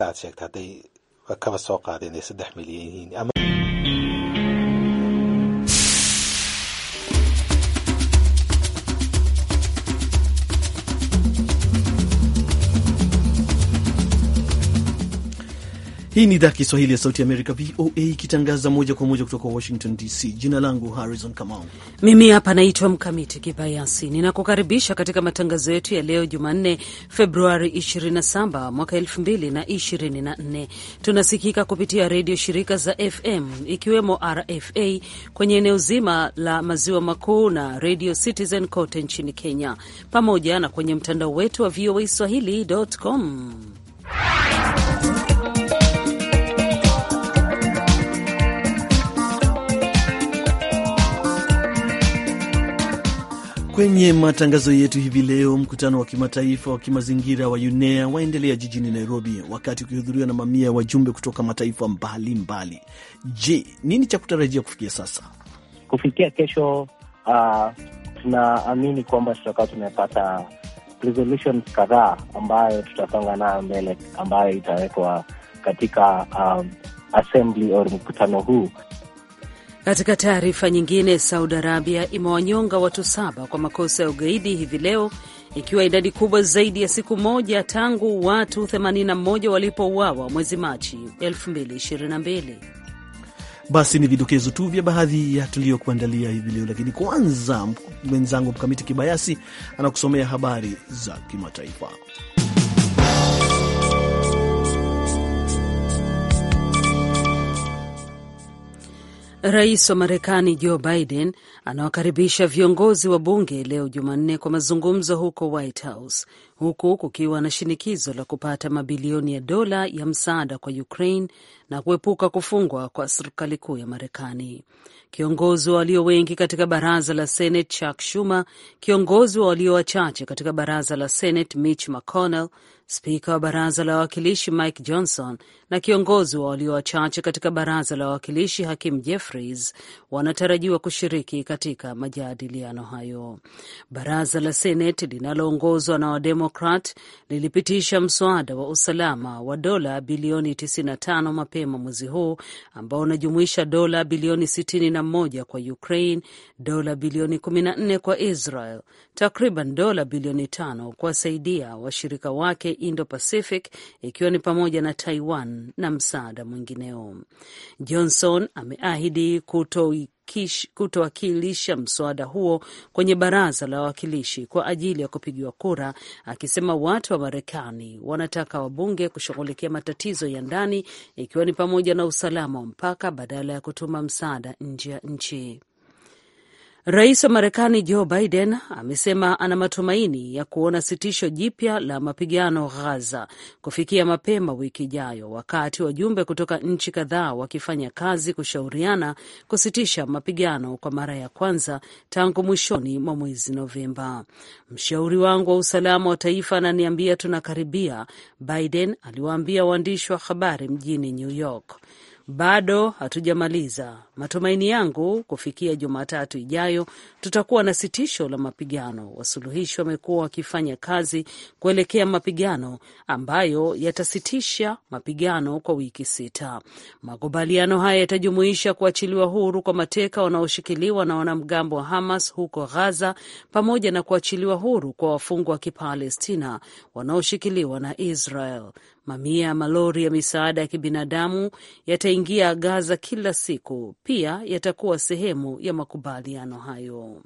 sheegtay haday kaba soo qaadeen 3 milyan ama Hii ni idhaa ya Kiswahili ya Sauti ya Amerika, VOA, ikitangaza moja kwa moja kutoka Washington DC. Jina langu Harrison Kamau. Mimi hapa naitwa Mkamiti Kibayasi. Ninakukaribisha katika matangazo yetu ya leo Jumanne, Februari 27 mwaka 2024. Tunasikika kupitia redio shirika za FM ikiwemo RFA kwenye eneo zima la Maziwa Makuu na Radio Citizen kote nchini Kenya, pamoja na kwenye mtandao wetu wa voaswahili.com. Kwenye matangazo yetu hivi leo, mkutano wa kimataifa wa kimazingira wa UNEA waendelea jijini Nairobi, wakati ukihudhuriwa na mamia ya wajumbe kutoka mataifa mbalimbali. Je, nini cha kutarajia kufikia sasa? Kufikia kesho, tunaamini kwamba tutakuwa tumepata resolutions kadhaa ambayo tutasonga nayo mbele, ambayo itawekwa katika assembly au mkutano huu. Katika taarifa nyingine, Saudi Arabia imewanyonga watu 7 kwa makosa ya ugaidi hivi leo, ikiwa idadi kubwa zaidi ya siku moja tangu watu 81 walipouawa mwezi Machi 2022. Basi ni vidokezo tu vya baadhi ya tuliyokuandalia hivi leo, lakini kwanza mwenzangu Mkamiti Kibayasi anakusomea habari za kimataifa. Rais wa Marekani Joe Biden anawakaribisha viongozi wa bunge leo Jumanne kwa mazungumzo huko White House, huku kukiwa na shinikizo la kupata mabilioni ya dola ya msaada kwa Ukraine na kuepuka kufungwa kwa serikali kuu ya Marekani. Kiongozi wa walio wengi katika baraza la Senate Chuck Schumer, kiongozi wa walio wachache katika baraza la Senate Mitch McConnell, spika wa baraza la wawakilishi Mike Johnson na kiongozi wa walio wachache katika baraza la wawakilishi Hakeem Jeffries wanatarajiwa kushiriki katika majadiliano hayo. Baraza la Senate linaloongozwa na Wademokrat lilipitisha mswada wa usalama wa dola bilioni 95 mapema mwezi huu, ambao unajumuisha dola bilioni 61 kwa Ukraine, dola bilioni 14 kwa Israel, takriban dola bilioni 5 kuwasaidia washirika wake Indo-Pacific, ikiwa ni pamoja na Taiwan na msaada mwingineo. Johnson ameahidi kutowakilisha mswada huo kwenye baraza la wawakilishi kwa ajili ya kupigiwa kura, akisema watu wa Marekani wanataka wabunge kushughulikia matatizo ya ndani, ikiwa ni pamoja na usalama wa mpaka badala ya kutuma msaada nje ya nchi. Rais wa Marekani Joe Biden amesema ana matumaini ya kuona sitisho jipya la mapigano Gaza kufikia mapema wiki ijayo, wakati wajumbe kutoka nchi kadhaa wakifanya kazi kushauriana kusitisha mapigano kwa mara ya kwanza tangu mwishoni mwa mwezi Novemba. Mshauri wangu wa usalama wa taifa ananiambia tunakaribia, Biden aliwaambia waandishi wa habari mjini New York. Bado hatujamaliza. Matumaini yangu kufikia Jumatatu ijayo tutakuwa na sitisho la mapigano. Wasuluhishi wamekuwa wakifanya kazi kuelekea mapigano ambayo yatasitisha mapigano kwa wiki 6. Makubaliano haya yatajumuisha kuachiliwa huru kwa mateka wanaoshikiliwa na wanamgambo wa Hamas huko Gaza, pamoja na kuachiliwa huru kwa wafungwa wa Kipalestina wanaoshikiliwa na Israel. Mamia ya malori ya misaada ya kibinadamu yataingia Gaza kila siku, pia yatakuwa sehemu ya makubaliano hayo.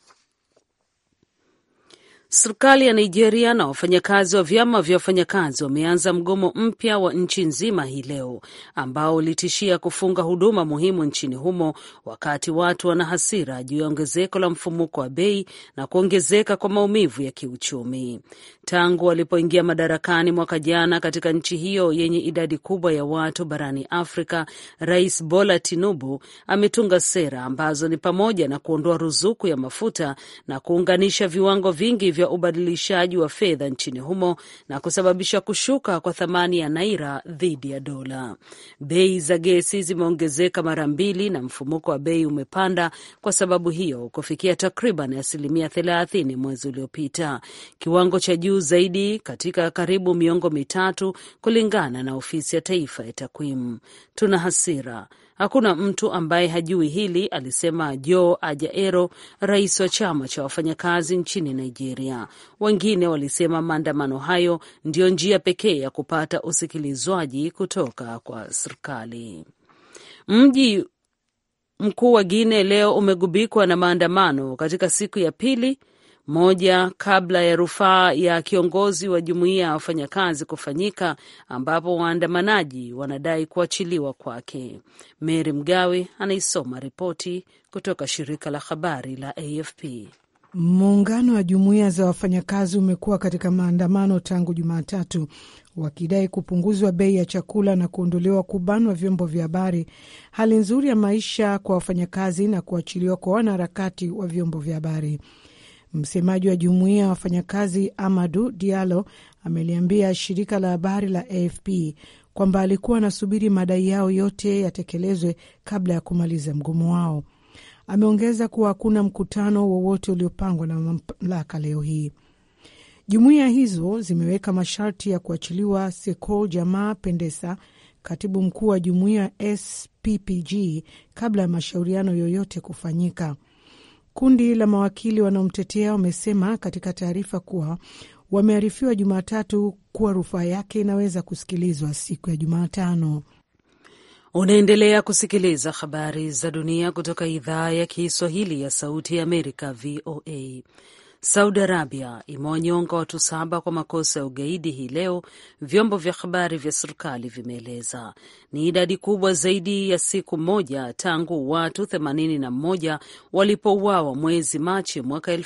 Serikali ya Nigeria na wafanyakazi wa vyama vya wafanyakazi wameanza mgomo mpya wa nchi nzima hii leo, ambao ulitishia kufunga huduma muhimu nchini humo, wakati watu wana hasira juu ya ongezeko la mfumuko wa bei na kuongezeka kwa maumivu ya kiuchumi. Tangu walipoingia madarakani mwaka jana katika nchi hiyo yenye idadi kubwa ya watu barani Afrika, Rais Bola Tinubu ametunga sera ambazo ni pamoja na kuondoa ruzuku ya mafuta na kuunganisha viwango vingi vya vya ubadilishaji wa fedha nchini humo na kusababisha kushuka kwa thamani ya naira dhidi ya dola. Bei za gesi zimeongezeka mara mbili na mfumuko wa bei umepanda kwa sababu hiyo kufikia takriban 30% mwezi uliopita, kiwango cha juu zaidi katika karibu miongo mitatu, kulingana na ofisi ya taifa ya takwimu. Tuna hasira. Hakuna mtu ambaye hajui hili, alisema Joe Ajaero, rais wa chama cha wafanyakazi nchini Nigeria. Wengine walisema maandamano hayo ndiyo njia pekee ya kupata usikilizwaji kutoka kwa serikali. Mji mkuu wa Guinea leo umegubikwa na maandamano katika siku ya pili moja kabla ya rufaa ya kiongozi wa jumuiya ya wafanyakazi kufanyika, ambapo waandamanaji wanadai kuachiliwa kwake. Mary Mgawe anaisoma ripoti kutoka shirika la habari la AFP. Muungano wa jumuiya za wafanyakazi umekuwa katika maandamano tangu Jumatatu, wakidai kupunguzwa bei ya chakula na kuondolewa kubanwa vyombo vya habari, hali nzuri ya maisha kwa wafanyakazi na kuachiliwa kwa wanaharakati wa vyombo vya habari. Msemaji wa jumuiya ya wafanyakazi Amadou Diallo ameliambia shirika la habari la AFP kwamba alikuwa anasubiri madai yao yote yatekelezwe kabla ya kumaliza mgomo wao. Ameongeza kuwa hakuna mkutano wowote uliopangwa na mamlaka leo hii. Jumuiya hizo zimeweka masharti ya kuachiliwa Sekol Jamaa Pendesa, katibu mkuu wa jumuiya SPPG, kabla ya mashauriano yoyote kufanyika. Kundi la mawakili wanaomtetea wamesema katika taarifa kuwa wamearifiwa Jumatatu kuwa rufaa yake inaweza kusikilizwa siku ya Jumatano. Unaendelea kusikiliza habari za dunia kutoka idhaa ya Kiswahili ya Sauti ya Amerika, VOA. Saudi Arabia imewanyonga watu 7 kwa makosa ya ugaidi hii leo, vyombo vya habari vya serikali vimeeleza. Ni idadi kubwa zaidi ya siku moja tangu watu 81 walipouawa mwezi Machi mwaka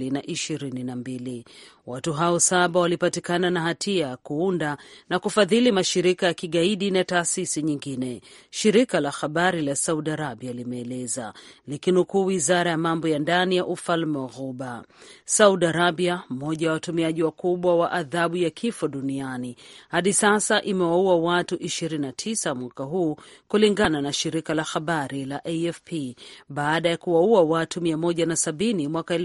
2022. Watu hao 7 walipatikana na hatia ya kuunda na kufadhili mashirika ya kigaidi na taasisi nyingine, shirika la habari la Saudi Arabia limeeleza, likinukuu wizara ya mambo ya ndani ya ufalme wa Ghuba. Saudi Arabia, mmoja wa watumiaji wakubwa wa adhabu ya kifo duniani, hadi sasa imewaua watu 29 mwaka huu, kulingana na shirika la habari la AFP, baada ya kuwaua watu 170 mwaka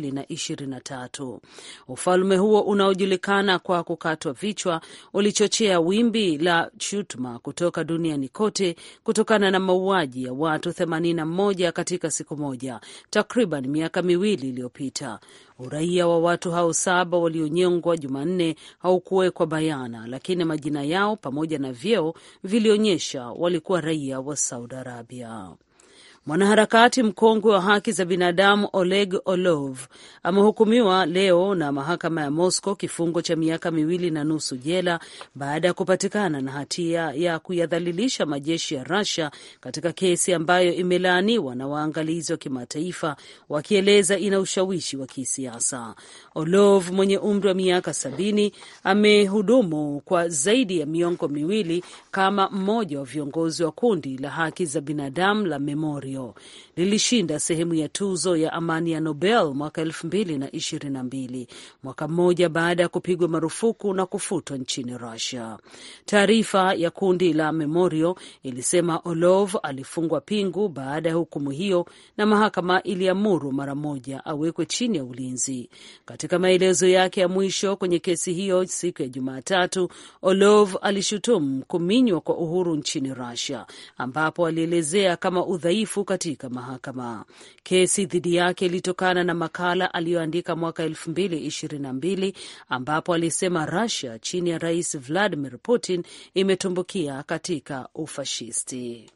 2023. Ufalme huo unaojulikana kwa kukatwa vichwa ulichochea wimbi la shutuma kutoka duniani kote kutokana na mauaji ya watu 81 katika siku moja, takriban miaka 2 iliyopita. Uraia wa watu hao 7 walionyongwa Jumanne haukuwekwa bayana, lakini majina yao pamoja na vyeo vilionyesha walikuwa raia wa Saudi Arabia. Mwanaharakati mkongwe wa haki za binadamu Oleg Orlov amehukumiwa leo na mahakama ya Moscow kifungo cha miaka 2.5 jela baada ya kupatikana na hatia ya kuyadhalilisha majeshi ya Russia katika kesi ambayo imelaaniwa na waangalizi wa kimataifa, wakieleza ina ushawishi wa kisiasa. Orlov mwenye umri wa miaka 70 amehudumu kwa zaidi ya miongo 2 kama mmoja wa viongozi wa kundi la haki za binadamu la Memorial. Lilishinda sehemu ya tuzo ya amani ya Nobel mwaka 2022, mwaka mmoja baada ya kupigwa marufuku na kufutwa nchini Russia. Taarifa ya kundi la Memorial ilisema Orlov alifungwa pingu baada ya hukumu hiyo, na mahakama iliamuru mara moja awekwe chini ya ulinzi. Katika maelezo yake ya mwisho kwenye kesi hiyo siku ya Jumatatu, Orlov alishutumu kuminywa kwa uhuru nchini Russia, ambapo alielezea kama udhaifu katika mahakama. Kesi dhidi yake ilitokana na makala aliyoandika mwaka 2022 ambapo alisema Russia chini ya Rais Vladimir Putin imetumbukia katika ufashisti.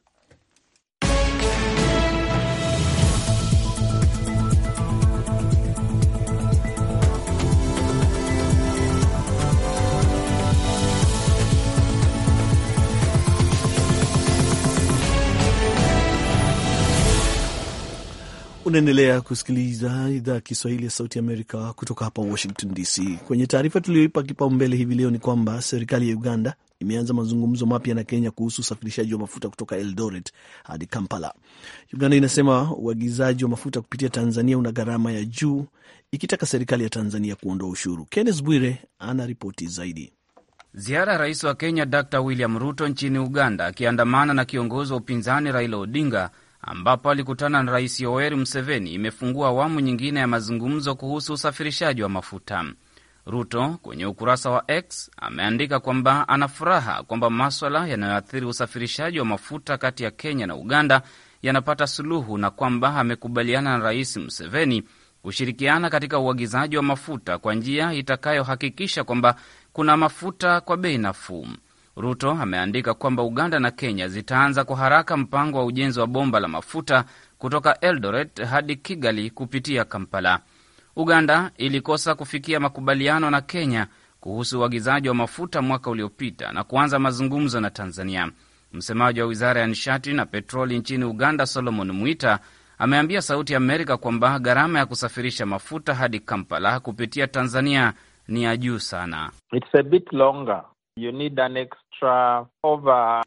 Unaendelea kusikiliza idhaa ya Kiswahili ya Sauti Amerika kutoka hapa Washington DC. Kwenye taarifa tulioipa kipaumbele hivi leo ni kwamba serikali ya Uganda imeanza mazungumzo mapya na Kenya kuhusu usafirishaji wa mafuta kutoka Eldoret hadi Kampala. Uganda inasema uagizaji wa mafuta kupitia Tanzania una gharama ya juu, ikitaka serikali ya Tanzania kuondoa ushuru. Kenneth Bwire ana ripoti zaidi. Ziara ya rais wa Kenya Dr. William Ruto nchini Uganda akiandamana na kiongozi wa upinzani Raila Odinga, ambapo alikutana na Rais Yoweri Museveni, imefungua awamu nyingine ya mazungumzo kuhusu usafirishaji wa mafuta. Ruto kwenye ukurasa wa X ameandika kwamba ana furaha kwamba maswala yanayoathiri usafirishaji wa mafuta kati ya Kenya na Uganda yanapata suluhu na kwamba amekubaliana na Rais Museveni kushirikiana katika uagizaji wa mafuta kwa njia itakayohakikisha kwamba kuna mafuta kwa bei nafuu. Ruto ameandika kwamba Uganda na Kenya zitaanza kwa haraka mpango wa ujenzi wa bomba la mafuta kutoka Eldoret hadi Kigali kupitia Kampala. Uganda ilikosa kufikia makubaliano na Kenya kuhusu uagizaji wa mafuta mwaka uliopita na kuanza mazungumzo na Tanzania. Msemaji wa Wizara ya Nishati na Petroli nchini Uganda, Solomon Mwita, ameambia Sauti ya Amerika kwamba gharama ya kusafirisha mafuta hadi Kampala kupitia Tanzania ni ya juu sana. It's a bit longer. You need an extra over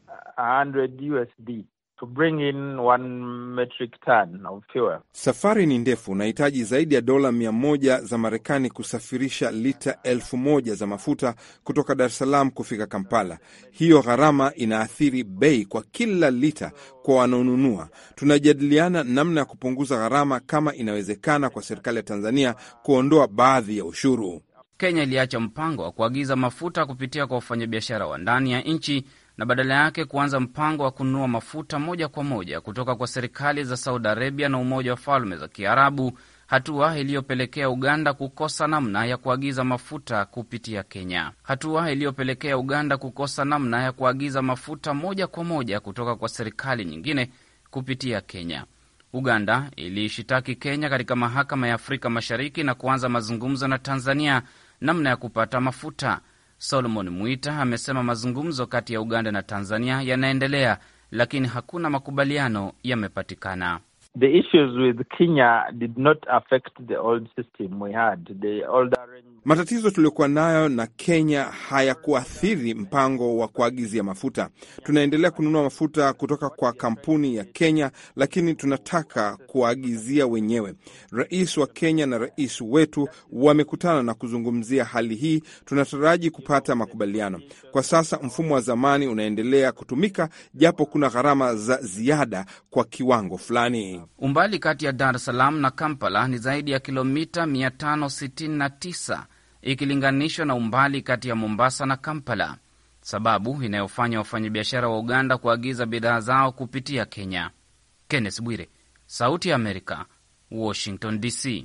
$100 to bring in 1 metric ton of fuel. Safari ni ndefu, unahitaji zaidi ya dola 100 za Marekani kusafirisha lita 1000 za mafuta kutoka Dar es Salaam kufika Kampala. Hiyo gharama inaathiri bei kwa kila lita kwa wanaonunua. Tunajadiliana namna ya kupunguza gharama kama inawezekana kwa serikali ya Tanzania kuondoa baadhi ya ushuru. Kenya iliacha mpango wa kuagiza mafuta kupitia kwa wafanyabiashara wa ndani ya nchi na badala yake kuanza mpango wa kununua mafuta moja kwa moja kutoka kwa serikali za Saudi Arabia na Umoja wa Falme za Kiarabu, hatua iliyopelekea Uganda kukosa namna ya kuagiza mafuta kupitia Kenya. Hatua iliyopelekea Uganda kukosa namna ya kuagiza mafuta moja kwa moja kutoka kwa serikali nyingine kupitia Kenya. Uganda iliishitaki Kenya katika mahakama ya Afrika Mashariki na kuanza mazungumzo na Tanzania namna ya kupata mafuta. Solomon Mwita amesema mazungumzo kati ya Uganda na Tanzania yanaendelea, lakini hakuna makubaliano yamepatikana. The issues with Kenya did not affect the old system we had. The old matatizo tuliokuwa nayo na Kenya hayakuathiri mpango wa kuagizia mafuta. Tunaendelea kununua mafuta kutoka kwa kampuni ya Kenya, lakini tunataka kuagizia wenyewe. Rais wa Kenya na rais wetu wamekutana na kuzungumzia hali hii. Tunataraji kupata makubaliano. Kwa sasa mfumo wa zamani unaendelea kutumika, japo kuna gharama za ziada kwa kiwango fulani. Umbali kati ya Dar es Salaam na Kampala ni zaidi ya kilomita 569 ikilinganishwa na umbali kati ya Mombasa na Kampala, sababu inayofanya wafanyabiashara wa Uganda kuagiza bidhaa zao kupitia Kenya. Kenneth Bwire, Sauti ya Amerika, Washington DC.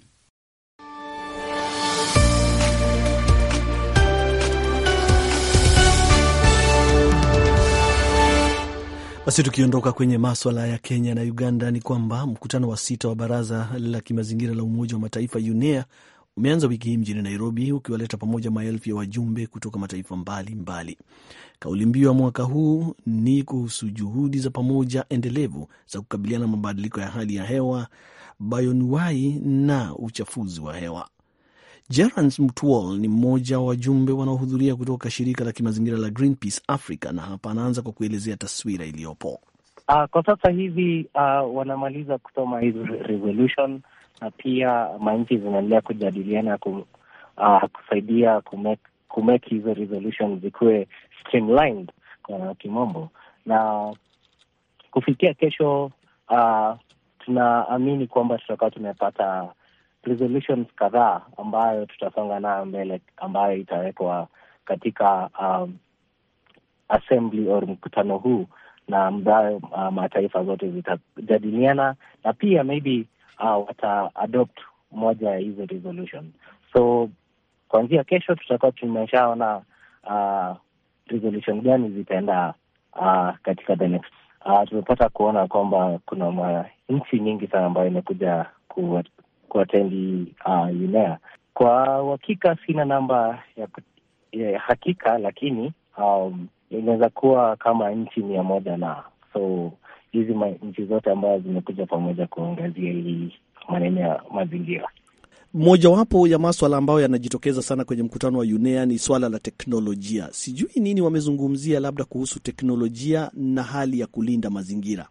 Basi tukiondoka kwenye maswala ya Kenya na Uganda, ni kwamba mkutano wa 6 wa Baraza la Kimazingira la Umoja wa Mataifa UNEA umeanza wiki hii mjini Nairobi, ukiwaleta pamoja maelfu ya wajumbe kutoka mataifa mbalimbali. Kauli mbiu ya mwaka huu ni kuhusu juhudi za pamoja endelevu za kukabiliana na mabadiliko ya hali ya hewa, bioanuwai na uchafuzi wa hewa. Gerard Mutwal ni mmoja wa wajumbe wanaohudhuria kutoka shirika la kimazingira la Greenpeace Africa, na hapa anaanza kwa kuelezea taswira iliyopo. Kwa sasa hivi wanamaliza kusoma hizo resolution, na pia manchi zinaendelea kujadiliana kusaidia kumake hizo resolution zikuwe streamlined kwa kimombo, na kufikia kesho tunaamini kwamba tutakuwa tumepata resolutions kadhaa ambayo tutasonga nayo mbele, ambayo itawekwa katika assembly or mkutano huu, na ambayo mataifa zote zitajadiliana, na pia maybe wata-adopt moja ya hizo resolution. So kuanzia kesho tutakuwa tumeshaona resolution gani zitaenda katika the next. Tumepata kuona kwamba kuna nchi nyingi sana ambayo imekuja kuatendi UNEA. Kwa uhakika sina namba ya hakika, lakini inaweza kuwa kama nchi 100 na so hizi nchi zote ambazo zimekuja pamoja kuangazia hii maneno ya mazingira. Mojawapo ya maswala ambayo yanajitokeza sana kwenye mkutano wa UNEA ni swala la teknolojia. Sijui nini wamezungumzia labda kuhusu teknolojia na hali ya kulinda mazingira.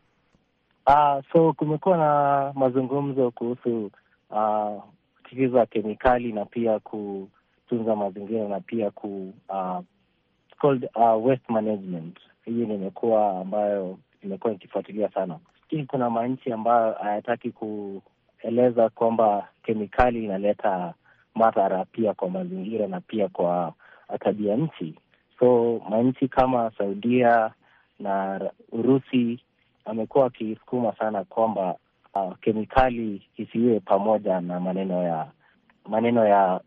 So kumekuwa na mazungumzo kuhusu tatizo la kemikali na pia kutunza mazingira na pia called waste management. Hii imekuwa ambayo imekuwa ikifuatilia sana. Lakini kuna manchi ambayo hayataki kueleza kwamba kemikali inaleta madhara pia kwa mazingira na pia kwa tabia nchi. So manchi kama Saudia na Urusi amekuwa akisukuma sana kwamba kemikali isiwe pamoja na maneno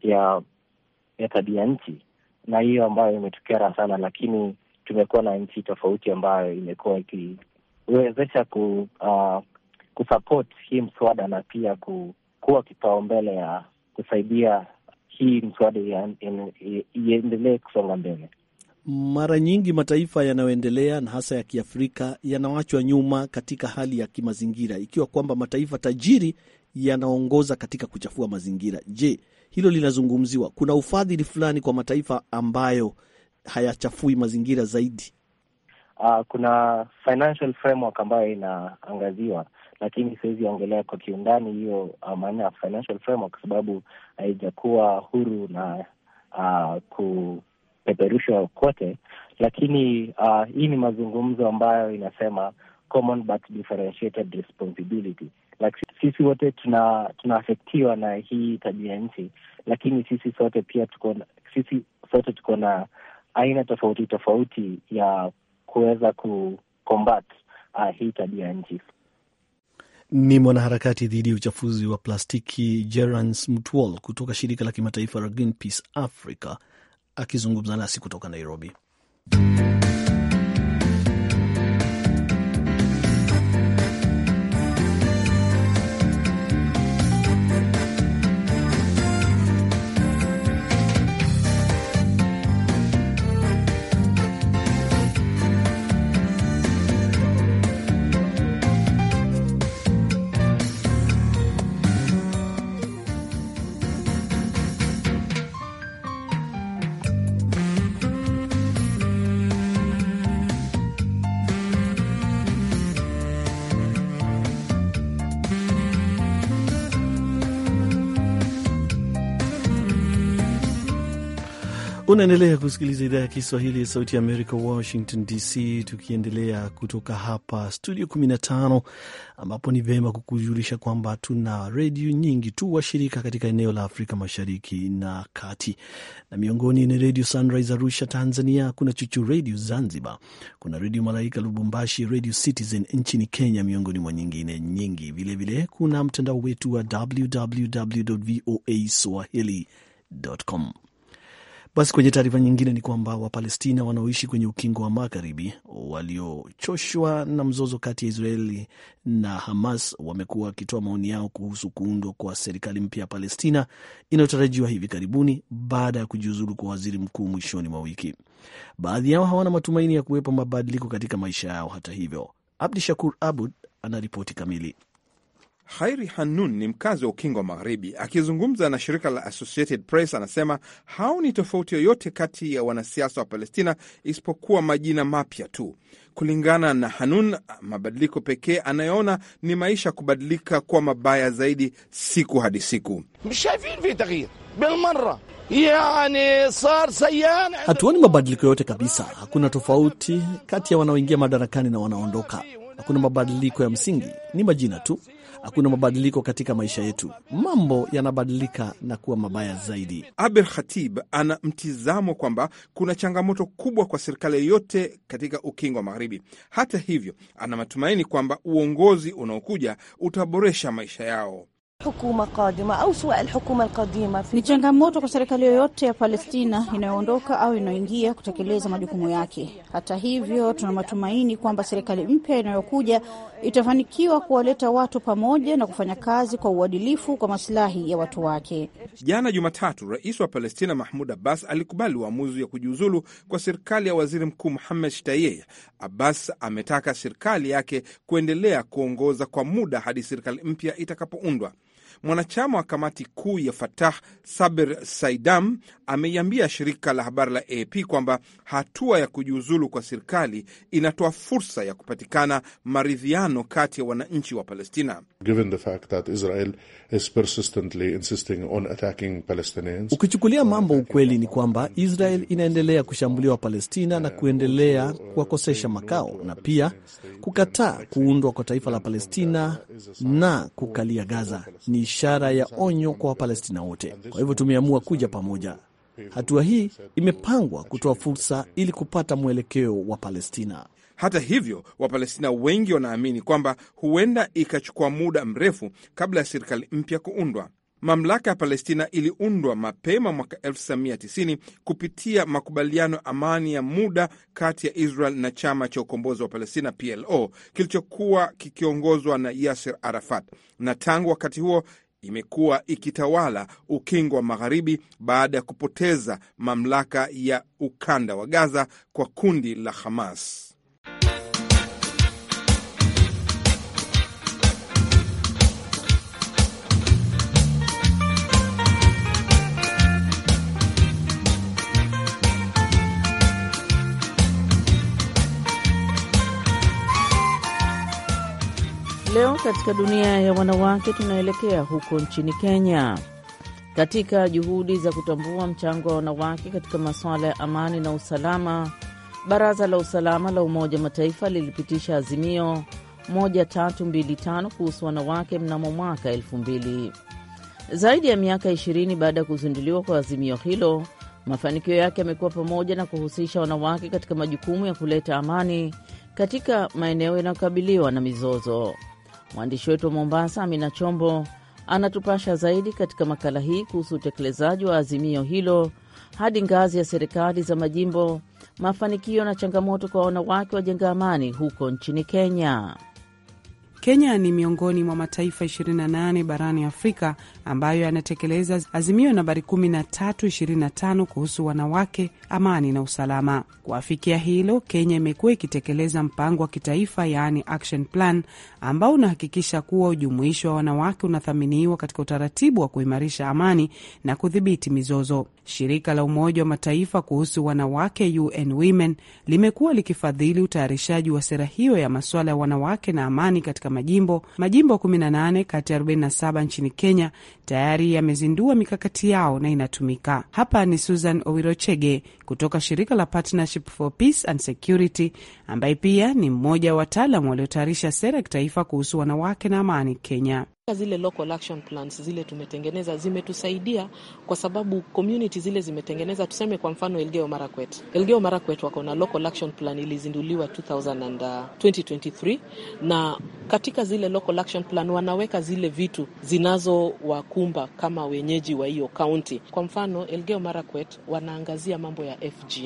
ya tabia nchi, na hiyo ambayo imetukera sana. Lakini tumekuwa na nchi tofauti ambayo imekuwa ikiwezesha kusupport hii mswada na pia kuwa kipaumbele ya kusaidia hii mswada iendelee kusonga mbele. Mara nyingi mataifa yanayoendelea na hasa ya Kiafrika yanawachwa nyuma katika hali ya kimazingira, ikiwa kwamba mataifa tajiri yanaongoza katika kuchafua mazingira. Je, hilo linazungumziwa? Kuna ufadhili fulani kwa mataifa ambayo hayachafui mazingira zaidi? Kuna financial framework ambayo inaangaziwa, lakini siwezi ongelea kwa kiundani hiyo maana ya financial framework kwa sababu haijakuwa huru na kupeperushwa kote. Lakini hii ni mazungumzo ambayo inasema common but differentiated responsibility. Like, sisi wote tunaafektiwa na hii tabia nchi, lakini sisi sote tuko na aina tofauti ya kuweza kucombat hii tabia nchi. Ni mwanaharakati dhidi ya uchafuzi wa plastiki Gerance Mutwol kutoka shirika la kimataifa la Greenpeace Africa akizungumza nasi kutoka Nairobi. Unaendelea kusikiliza idhaa ya Kiswahili ya Sauti ya Amerika, Washington DC, tukiendelea kutoka hapa studio 15, ambapo ni vema kukujulisha kwamba tuna redio nyingi tu washirika katika eneo la Afrika Mashariki na Kati, na miongoni ni Radio Sunrise Arusha Tanzania, kuna Chuchu Radio Zanzibar, kuna Radio Malaika Lubumbashi, Radio Citizen nchini Kenya, miongoni mwa nyingine nyingi. Vilevile kuna mtandao wetu wa www.voaswahili.com. Basi kwenye taarifa nyingine ni kwamba Wapalestina wanaoishi kwenye ukingo wa Magharibi waliochoshwa na mzozo kati ya Israeli na Hamas wamekuwa wakitoa maoni yao kuhusu kuundwa kwa serikali mpya ya Palestina inayotarajiwa hivi karibuni baada ya kujiuzulu kwa waziri mkuu mwishoni mwa wiki. Baadhi yao hawana matumaini ya kuwepo mabadiliko katika maisha yao. Hata hivyo, Abdi Shakur Abud anaripoti kamili. Khairi Hanun ni mkazi wa ukingo wa Magharibi. Akizungumza na shirika la Associated Press, anasema haoni tofauti yoyote kati ya wanasiasa wa Palestina isipokuwa majina mapya tu. Kulingana na Hanun, mabadiliko pekee anayoona ni maisha kubadilika kwa mabaya zaidi siku hadi siku. Hatuoni mabadiliko yote kabisa. Hakuna tofauti kati ya wanaoingia madarakani na wanaondoka. Hakuna mabadiliko ya msingi, ni majina tu. Hakuna mabadiliko katika maisha yetu. Mambo yanabadilika na kuwa mabaya zaidi. Abel Khatib ana mtizamo kwamba kuna changamoto kubwa kwa serikali yoyote katika ukingo wa Magharibi. Hata hivyo, ana matumaini kwamba uongozi unaokuja utaboresha maisha yao. Ni changamoto kwa serikali yoyote ya Palestina inayoondoka au inayoingia kutekeleza majukumu yake. Hata hivyo, tuna matumaini kwamba serikali mpya inayokuja itafanikiwa kuwaleta watu pamoja na kufanya kazi kwa uadilifu kwa maslahi ya watu wake. Jana Jumatatu, rais wa Palestina Mahmoud Abbas alikubali uamuzi wa kujiuzulu kwa serikali ya waziri mkuu Mohamed Shtayyeh. Abbas ametaka serikali yake kuendelea kuongoza kwa muda hadi serikali mpya itakapoundwa. Mwanachama wa kamati kuu ya Fatah, Sabir Saidam, ameiambia shirika la habari la AP kwamba hatua ya kujiuzulu kwa serikali inatoa fursa ya kupatikana maridhiano kati ya wananchi wa Palestina. Given the fact that Israel is persistently insisting on attacking Palestinians. Ukichukulia mambo, ukweli ni kwamba Israel inaendelea kushambulia Palestina na kuendelea kuwakosesha makao na pia kukataa kuundwa kwa taifa la Palestina na kukalia Gaza. Ni ishara ya onyo kwa Wapalestina wote. Kwa hivyo tumeamua kuja pamoja. Hatua hii imepangwa kutoa fursa ili kupata mwelekeo wa Palestina. Hata hivyo, Wapalestina wengi wanaamini kwamba huenda ikachukua muda mrefu kabla ya serikali mpya kuundwa. Mamlaka ya Palestina iliundwa mapema mwaka 1990 kupitia makubaliano ya amani ya muda kati ya Israel na chama cha ukombozi wa Palestina PLO kilichokuwa kikiongozwa na Yasser Arafat, na tangu wakati huo imekuwa ikitawala ukingo wa magharibi baada ya kupoteza mamlaka ya ukanda wa Gaza kwa kundi la Hamas. Leo katika dunia ya wanawake tunaelekea huko nchini Kenya. Katika juhudi za kutambua mchango wa wanawake katika masuala ya amani na usalama, Baraza la Usalama la Umoja wa Mataifa lilipitisha azimio 1325 kuhusu wanawake mnamo mwaka 2000. Zaidi ya miaka 20 baada ya kuzinduliwa kwa azimio hilo, mafanikio yake yamekuwa pamoja na kuhusisha wanawake katika majukumu ya kuleta amani katika maeneo yanayokabiliwa na mizozo. Mwandishi wetu wa Mombasa, Amina Chombo, anatupasha zaidi katika makala hii kuhusu utekelezaji wa azimio hilo hadi ngazi ya serikali za majimbo, mafanikio na changamoto kwa wanawake wajenga amani huko nchini Kenya. Kenya ni miongoni mwa mataifa 28 barani Afrika ambayo yanatekeleza azimio nambari 1325 kuhusu wanawake, amani na usalama. Kuafikia hilo, Kenya imekuwa ikitekeleza mpango wa kitaifa, yaani action plan, ambao unahakikisha kuwa ujumuisho wa wanawake unathaminiwa katika utaratibu wa kuimarisha amani na kudhibiti mizozo. Shirika la Umoja wa Mataifa kuhusu wanawake, UN Women, limekuwa likifadhili utayarishaji wa sera hiyo ya masuala ya wanawake na amani katika majimbo 18 kati ya 47 nchini Kenya tayari yamezindua mikakati yao na inatumika. Hapa ni Susan Owirochege kutoka shirika la Partnership for Peace and Security, ambaye pia ni mmoja wa wataalamu waliotayarisha sera ya kitaifa kuhusu wanawake na amani Kenya. Zile local action plans zile tumetengeneza zimetusaidia kwa sababu community zile zimetengeneza, tuseme kwa mfano Elgeyo Marakwet wako na local action plan ilizinduliwa 2023, na katika zile local action plan wanaweka zile vitu zinazowakumba kama wenyeji wa hiyo county. Kwa mfano Elgeyo Marakwet wanaangazia mambo ya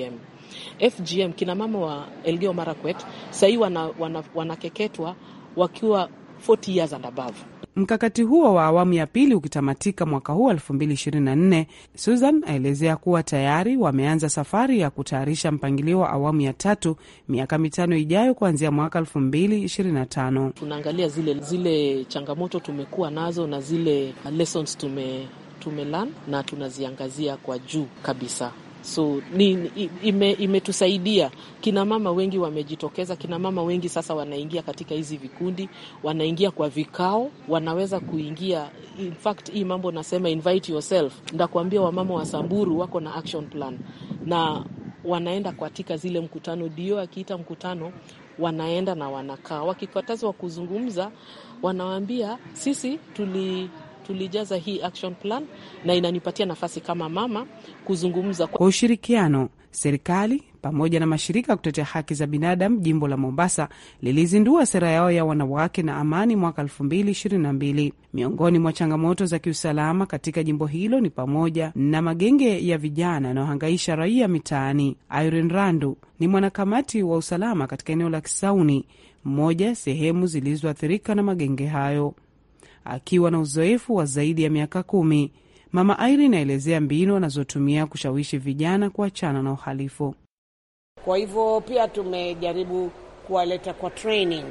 FGM. Kina mama wa Elgeyo Marakwet sasa wanakeketwa wakiwa 40 years and above. Mkakati huo wa awamu ya pili ukitamatika mwaka huu 2024, Susan aelezea kuwa tayari wameanza safari ya kutayarisha mpangilio wa awamu ya 3 miaka 5 ijayo kuanzia mwaka 2025. Tunaangalia zile changamoto tumekuwa nazo na zile lessons tumelearn na tunaziangazia kwa juu kabisa. So imetusaidia. Kina mama wengi wamejitokeza, kina mama wengi sasa wanaingia katika hizi vikundi, wanaingia kwa vikao, wanaweza kuingia. In fact, hii mambo nasema invite yourself. Ndakuambia wamama wa Samburu wako na action plan na wanaenda katika zile mkutano, dio akiita mkutano wanaenda na wanakaa. Wakikatazwa kuzungumza wanawaambia sisi tulijaza hii action plan na inanipatia nafasi kama mama kuzungumza. Kwa ushirikiano, serikali pamoja na mashirika kutetea haki za binadamu, jimbo la Mombasa lilizindua sera yao ya wanawake na amani mwaka 2022. Miongoni mwa changamoto za kiusalama katika jimbo hilo ni pamoja na magenge ya vijana yanayohangaisha raia mitaani. Irene Randu ni mwanakamati wa usalama katika eneo la Kisauni, mmoja sehemu zilizoathirika na magenge hayo. Akiwa na uzoefu wa zaidi ya miaka 10, Mama Irene aelezea mbinu anazotumia kushawishi vijana kuachana na uhalifu. Kwa hivyo pia tumejaribu kuwaleta kwa training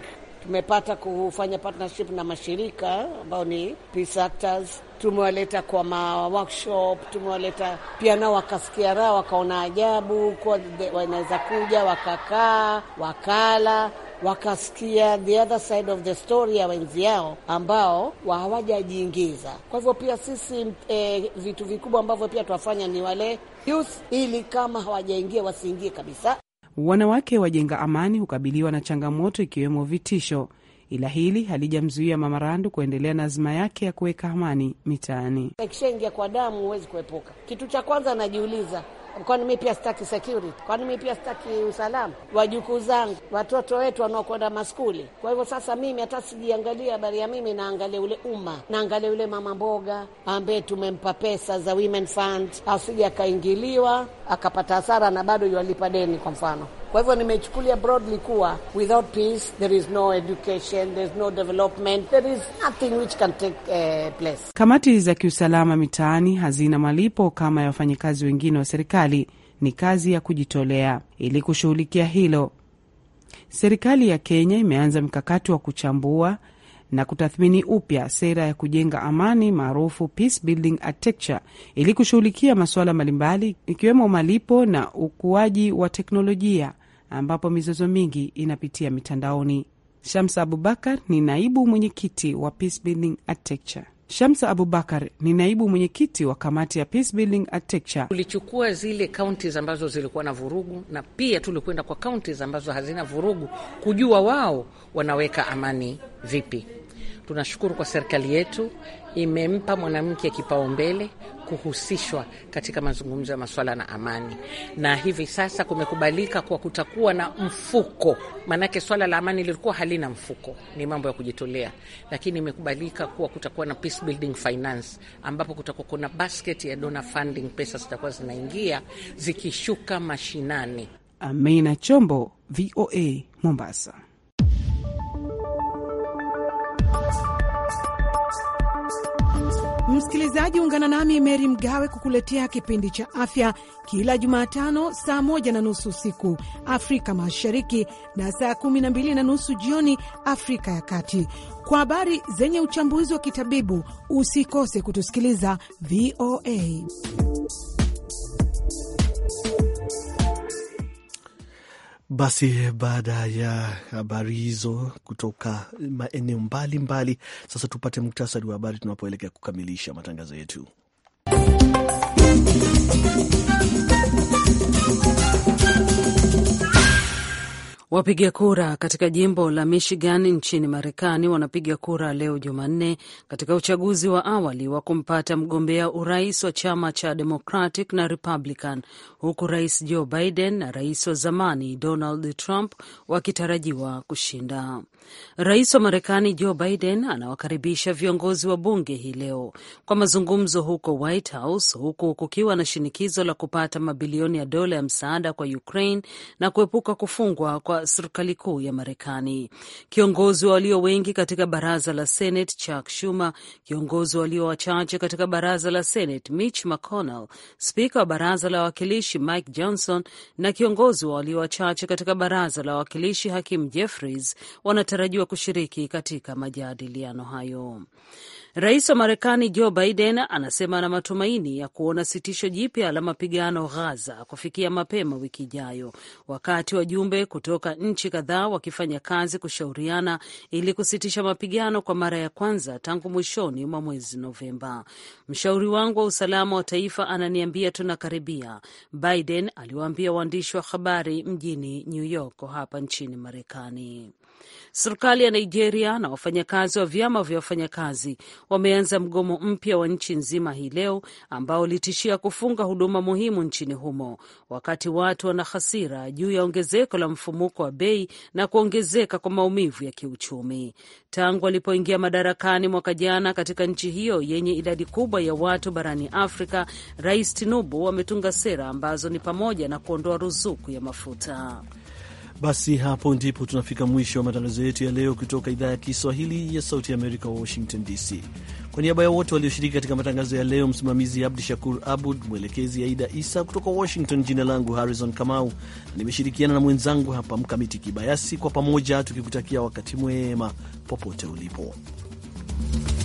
tumepata kufanya partnership na mashirika ambao ni peace actors. Tumewaleta kwa workshop, tumewaleta pia nao wakasikia raha, wakaona ajabu kwa wanaweza kuja wakakaa, wakala, wakasikia the other side of the story ya wenzi yao ambao hawajajiingiza. Kwa hivyo pia sisi vitu vikubwa ambavyo pia tuwafanya ni wale youth, ili kama hawajaingia wasiingie kabisa. Wanawake wajenga amani hukabiliwa na changamoto ikiwemo vitisho, ila hili halijamzuia Mama Randu kuendelea na azma yake ya kuweka amani mitaani. Ikishaingia kwa damu huwezi kuepuka. Kitu cha kwanza najiuliza, kwani mimi pia sitaki security? Kwani mimi pia sitaki usalama? Wajukuu zangu, watoto wetu wanaokwenda maskuli. Kwa hivyo sasa mimi hata sijiangalia habari ya mimi, naangalia ule umma, naangalia ule mama mboga ambaye tumempa pesa za women fund, asije akaingiliwa akapata hasara na bado yalipa deni kwa mfano. Kwa hivyo nimechukulia broadly kuwa without peace there is no education, there is no development, there is nothing which can take place. Kamati za kiusalama mitaani hazina malipo kama ya wafanyikazi wengine wa serikali, ni kazi ya kujitolea. Ili kushughulikia hilo, serikali ya Kenya imeanza mkakati wa kuchambua na kutathmini upya sera ya kujenga amani maarufu Peace Building Architecture, ili kushughulikia masuala mbalimbali ikiwemo malipo na ukuaji wa teknolojia ambapo mizozo mingi inapitia mitandaoni. Shamsa Abubakar ni naibu mwenyekiti wa Peace Building Architecture. Shamsa Abubakar ni naibu mwenyekiti wa kamati ya Peace Building Architecture. Tulichukua zile counties ambazo zilikuwa na vurugu na pia tulikwenda kwa counties ambazo hazina vurugu kujua wao wanaweka amani vipi. Tunashukuru kwa serikali yetu imempa mwanamke kipaumbele kuhusishwa katika mazungumzo ya masuala na amani, na hivi sasa kumekubalika kwa kutakuwa na mfuko. Manake swala la amani lilikuwa halina mfuko, ni mambo ya kujitolea, lakini imekubalika kuwa kutakuwa na peace building finance, ambapo kutakuwa kuna basket ya donor funding, pesa zitakuwa zinaingia zikishuka mashinani. Amina Chombo, VOA, Mombasa. Msikilizaji, ungana nami Mary Mgawe kukuletea kipindi cha afya kila Jumatano saa 1:30 usiku Afrika Mashariki na saa 12:30 jioni Afrika ya Kati. Kwa habari zenye uchambuzi wa kitabibu, usikose kutusikiliza VOA. Basi baada ya habari hizo kutoka maeneo mbalimbali, sasa tupate muktasari wa habari tunapoelekea kukamilisha matangazo yetu. Wapiga kura katika jimbo la Michigan nchini Marekani wanapiga kura leo Jumanne katika uchaguzi wa awali wa kumpata mgombea urais wa chama cha Democratic na Republican, huku Rais Joe Biden na rais wa zamani Donald Trump wakitarajiwa kushinda. Rais wa Marekani Joe Biden anawakaribisha viongozi wa bunge hii leo kwa mazungumzo huko White House, huku kukiwa na shinikizo la kupata mabilioni ya dola ya msaada kwa Ukraine na kuepuka kufungwa kwa serikali kuu ya Marekani. Kiongozi wa walio wengi katika baraza la Senate Chuck Schumer, kiongozi wa walio wachache katika baraza la Senate Mitch McConnell, spika wa baraza la wawakilishi Mike Johnson na kiongozi wa walio wachache katika baraza la wawakilishi Hakeem Jeffries wanatarajiwa kushiriki katika majadiliano hayo. Rais wa Marekani Joe Biden anasema ana matumaini ya kuona sitisho jipya la mapigano Gaza kufikia mapema wiki ijayo, wakati wajumbe kutoka nchi kadhaa wakifanya kazi kushauriana ili kusitisha mapigano kwa mara ya kwanza tangu mwishoni mwa mwezi Novemba. Mshauri wangu wa usalama wa taifa ananiambia tunakaribia, Biden aliwaambia waandishi wa habari mjini New York hapa nchini Marekani. Serikali ya Nigeria na wafanyakazi wa vyama vya wafanyakazi wameanza mgomo mpya wa nchi nzima hii leo ambao ulitishia kufunga huduma muhimu nchini humo, wakati watu wana hasira juu ya ongezeko la mfumuko wa bei na kuongezeka kwa maumivu ya kiuchumi. Tangu alipoingia madarakani mwaka jana katika nchi hiyo yenye idadi kubwa ya watu barani Afrika, Rais Tinubu ametunga sera ambazo ni pamoja na kuondoa ruzuku ya mafuta. Basi hapo ndipo tunafika mwisho wa matangazo yetu ya leo kutoka idhaa ya Kiswahili ya Sauti ya Amerika, Washington DC. Kwa niaba ya wote walioshiriki katika matangazo ya leo, msimamizi Abdi Shakur Abud, mwelekezi Aida Isa kutoka Washington, jina langu Harrison Kamau, nimeshirikiana na mwenzangu hapa Mkamiti Kibayasi, kwa pamoja tukikutakia wakati mwema popote ulipo.